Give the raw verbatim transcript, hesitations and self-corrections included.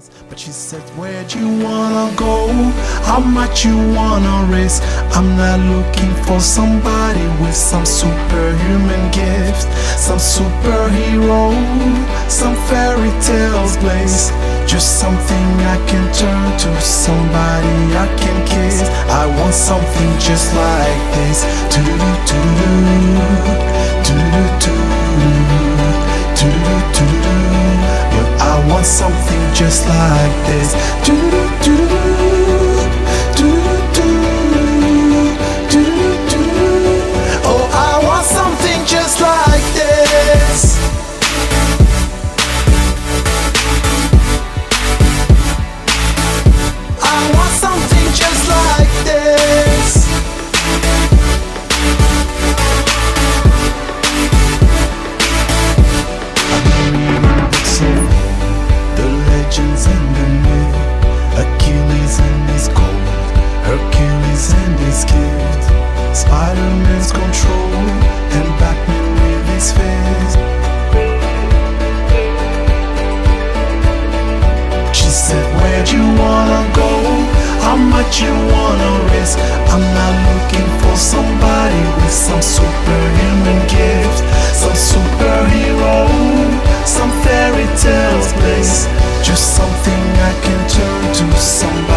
But she said, where'd you wanna go? How much you wanna risk? I'm not looking for somebody with some superhuman gift, some superhero, some fairy tales blaze. Just something I can turn to, somebody I can kiss. I want something just like this. Do-do-do-do-do, do-do-do-do-do, do-do-do-do-do. But I want something just like this. Do-do-do-do-do, do-do-do-do-do, do-do-do-do-do. Oh, I want something just like this. I want something just like this. I've been reading books of the legends and the myth, Achilles and his gold, Hercules and his gift, Spider-Man's control, and Batman with his fist. She said, where'd you wanna go? How much you wanna risk? I'm not looking for somebody with some superhuman gift, some superhero, some fairy tales place. Just something I can turn to, somebody